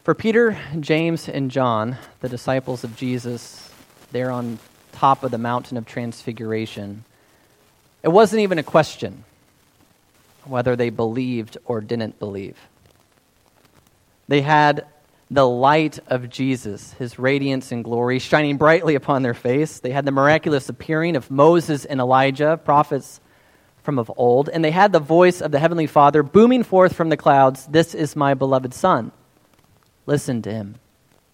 For Peter, James, and John, the disciples of Jesus, there on top of the mountain of transfiguration, it wasn't even a question whether they believed or didn't believe. They had the light of Jesus, his radiance and glory, shining brightly upon their face. They had the miraculous appearing of Moses and Elijah, prophets from of old, and they had the voice of the Heavenly Father booming forth from the clouds, "This is my beloved Son. Listen to him."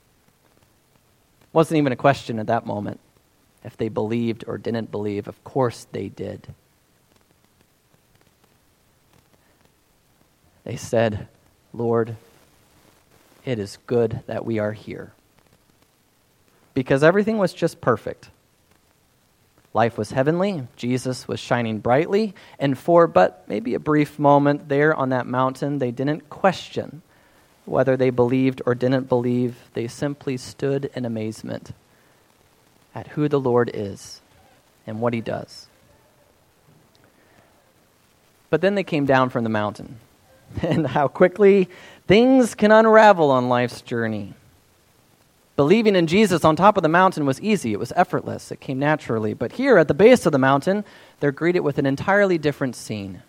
Wasn't even a question at that moment if they believed or didn't believe. Of course they did. They said, "Lord, it is good that we are here." Because everything was just perfect. Life was heavenly, Jesus was shining brightly, and for but maybe a brief moment there on that mountain, they didn't question whether they believed or didn't believe. They simply stood in amazement at who the Lord is and what he does. But then they came down from the mountain, and how quickly things can unravel on life's journey. Believing in Jesus on top of the mountain was easy. It was effortless. It came naturally. But here at the base of the mountain, they're greeted with an entirely different scene.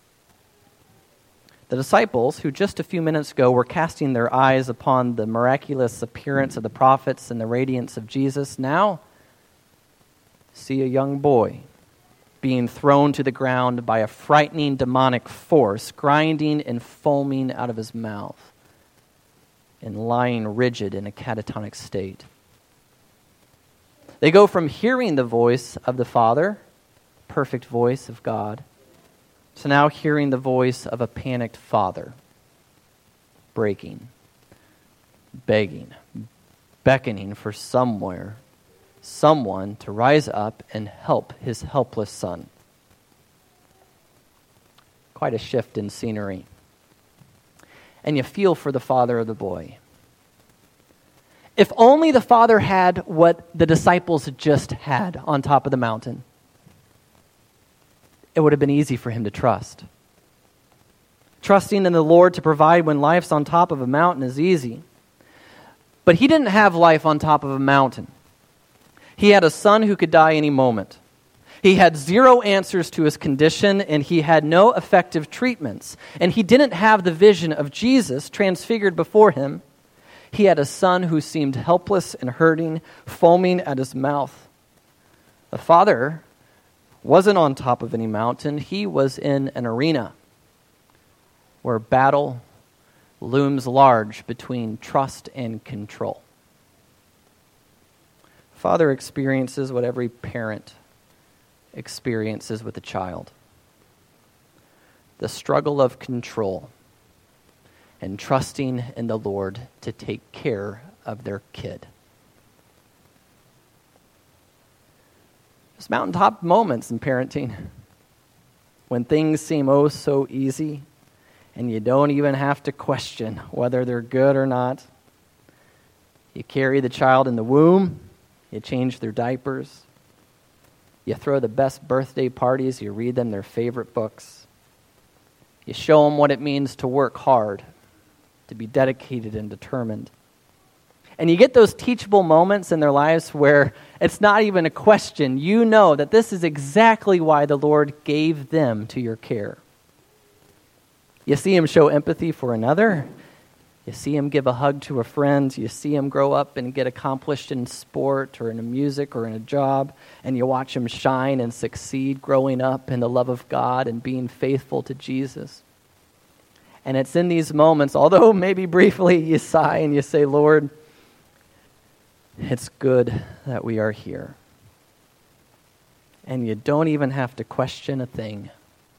The disciples, who just a few minutes ago were casting their eyes upon the miraculous appearance of the prophets and the radiance of Jesus, now see a young boy being thrown to the ground by a frightening demonic force, grinding and foaming out of his mouth and lying rigid in a catatonic state. They go from hearing the voice of the Father, perfect voice of God, to now hearing the voice of a panicked father, breaking, begging, beckoning for someone to rise up and help his helpless son. Quite a shift in scenery. And you feel for the father of the boy. If only the father had what the disciples just had on top of the mountain, it would have been easy for him to trust. Trusting in the Lord to provide when life's on top of a mountain is easy. But he didn't have life on top of a mountain. He had a son who could die any moment. He had zero answers to his condition, and he had no effective treatments. And he didn't have the vision of Jesus transfigured before him. He had a son who seemed helpless and hurting, foaming at his mouth. The father wasn't on top of any mountain. He was in an arena where battle looms large between trust and control. Father experiences what every parent experiences with a child: the struggle of control and trusting in the Lord to take care of their kid. There's mountaintop moments in parenting when things seem oh so easy and you don't even have to question whether they're good or not. You carry the child in the womb, you change their diapers, you throw the best birthday parties, you read them their favorite books, you show them what it means to work hard, to be dedicated and determined. And you get those teachable moments in their lives where it's not even a question. You know that this is exactly why the Lord gave them to your care. You see him show empathy for another. You see him give a hug to a friend. You see him grow up and get accomplished in sport or in music or in a job. And you watch him shine and succeed growing up in the love of God and being faithful to Jesus. And it's in these moments, although maybe briefly you sigh and you say, "Lord, it's good that we are here." And you don't even have to question a thing.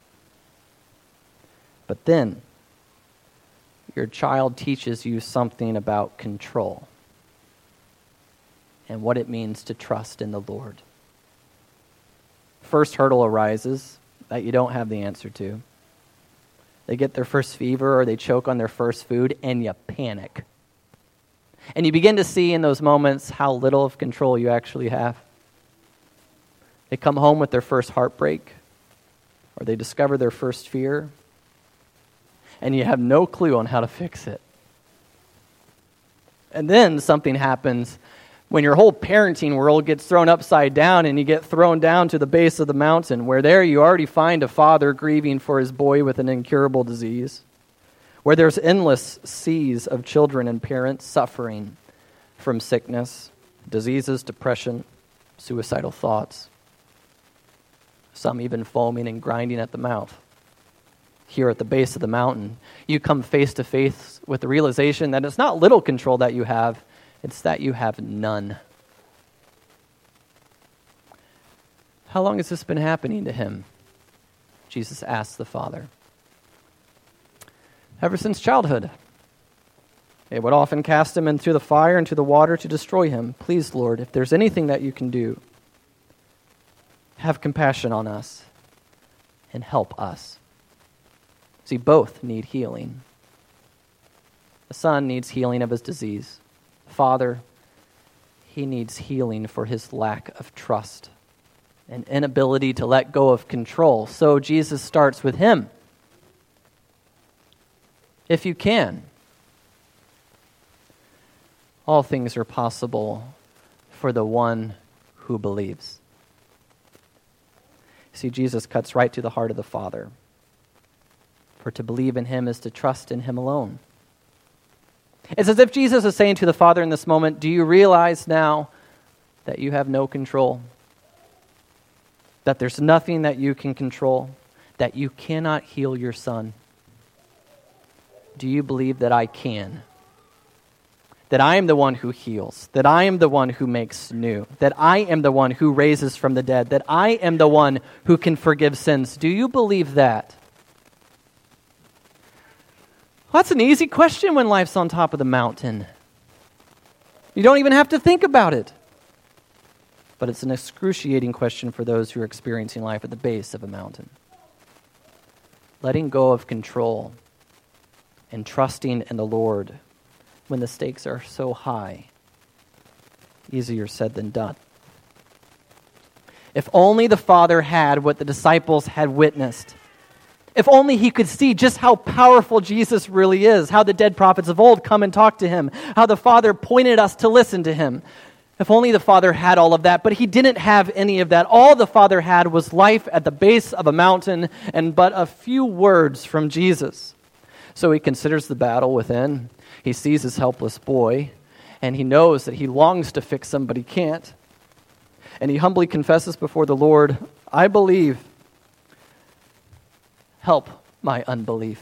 But then, your child teaches you something about control and what it means to trust in the Lord. First hurdle arises that you don't have the answer to. They get their first fever or they choke on their first food and you panic. And you begin to see in those moments how little of control you actually have. They come home with their first heartbreak, or they discover their first fear, and you have no clue on how to fix it. And then something happens when your whole parenting world gets thrown upside down and you get thrown down to the base of the mountain, where there you already find a father grieving for his boy with an incurable disease, where there's endless seas of children and parents suffering from sickness, diseases, depression, suicidal thoughts, some even foaming and grinding at the mouth. Here at the base of the mountain, you come face to face with the realization that it's not little control that you have, it's that you have none. How long has this been happening to him? Jesus asked the Father. Ever since childhood. They would often cast him into the fire and to the water to destroy him. Please, Lord, if there's anything that you can do, have compassion on us and help us. See, both need healing. The son needs healing of his disease. The father, he needs healing for his lack of trust and inability to let go of control. So Jesus starts with him. If you can, all things are possible for the one who believes. See, Jesus cuts right to the heart of the Father. For to believe in him is to trust in him alone. It's as if Jesus is saying to the Father in this moment, do you realize now that you have no control? That there's nothing that you can control? That you cannot heal your son? Do you believe that I can? That I am the one who heals, that I am the one who makes new, that I am the one who raises from the dead, that I am the one who can forgive sins. Do you believe that? Well, that's an easy question when life's on top of the mountain. You don't even have to think about it. But it's an excruciating question for those who are experiencing life at the base of a mountain. Letting go of control and trusting in the Lord when the stakes are so high. Easier said than done. If only the Father had what the disciples had witnessed. If only he could see just how powerful Jesus really is, how the dead prophets of old come and talk to him, how the Father pointed us to listen to him. If only the Father had all of that, but he didn't have any of that. All the Father had was life at the base of a mountain and but a few words from Jesus. So he considers the battle within. He sees his helpless boy, and he knows that he longs to fix him, but he can't. And he humbly confesses before the Lord, I believe. Help my unbelief.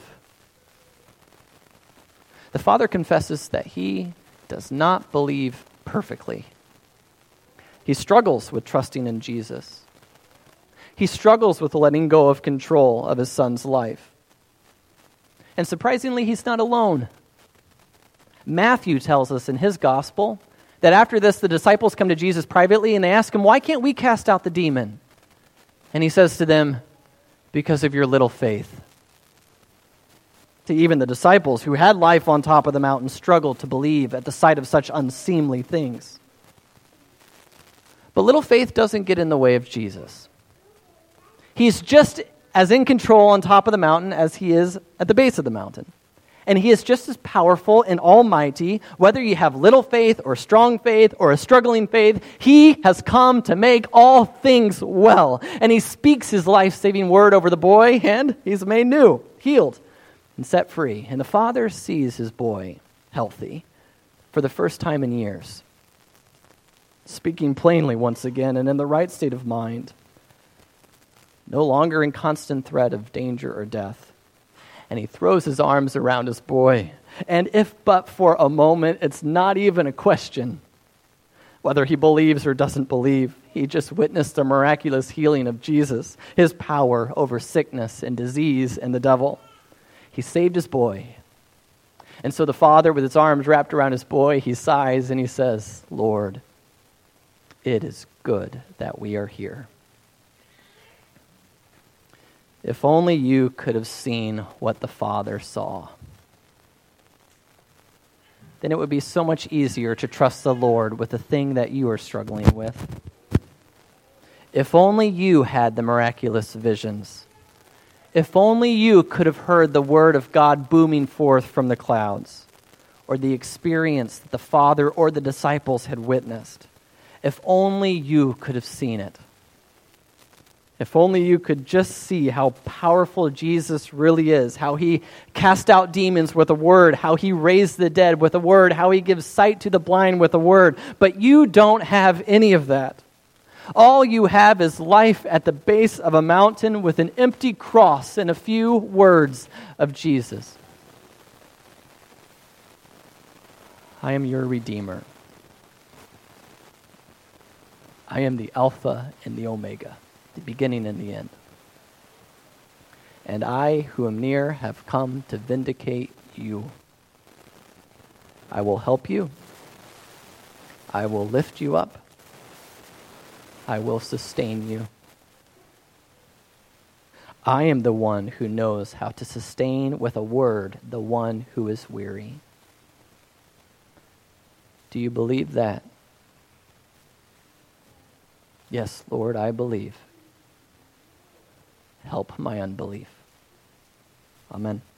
The Father confesses that he does not believe perfectly. He struggles with trusting in Jesus. He struggles with letting go of control of his son's life. And surprisingly, he's not alone. Matthew tells us in his gospel that after this, the disciples come to Jesus privately and they ask him, why can't we cast out the demon? And he says to them, because of your little faith. To even the disciples who had life on top of the mountain struggled to believe at the sight of such unseemly things. But little faith doesn't get in the way of Jesus. He's just as in control on top of the mountain as he is at the base of the mountain. And he is just as powerful and almighty, whether you have little faith or strong faith or a struggling faith. He has come to make all things well. And he speaks his life-saving word over the boy, and he's made new, healed, and set free. And the Father sees his boy healthy for the first time in years, speaking plainly once again and in the right state of mind, no longer in constant threat of danger or death. And he throws his arms around his boy. And if but for a moment, it's not even a question whether he believes or doesn't believe. He just witnessed the miraculous healing of Jesus, his power over sickness and disease and the devil. He saved his boy. And so the Father, with his arms wrapped around his boy, he sighs and he says, Lord, it is good that we are here. If only you could have seen what the Father saw, then it would be so much easier to trust the Lord with the thing that you are struggling with. If only you had the miraculous visions. If only you could have heard the word of God booming forth from the clouds, or the experience that the Father or the disciples had witnessed. If only you could have seen it. If only you could just see how powerful Jesus really is, how he cast out demons with a word, how he raised the dead with a word, how he gives sight to the blind with a word. But you don't have any of that. All you have is life at the base of a mountain with an empty cross and a few words of Jesus. I am your Redeemer. I am the Alpha and the Omega, the beginning and the end. And I, who am near, have come to vindicate you. I will help you. I will lift you up. I will sustain you. I am the one who knows how to sustain with a word the one who is weary. Do you believe that? Yes, Lord, I believe. Help my unbelief. Amen.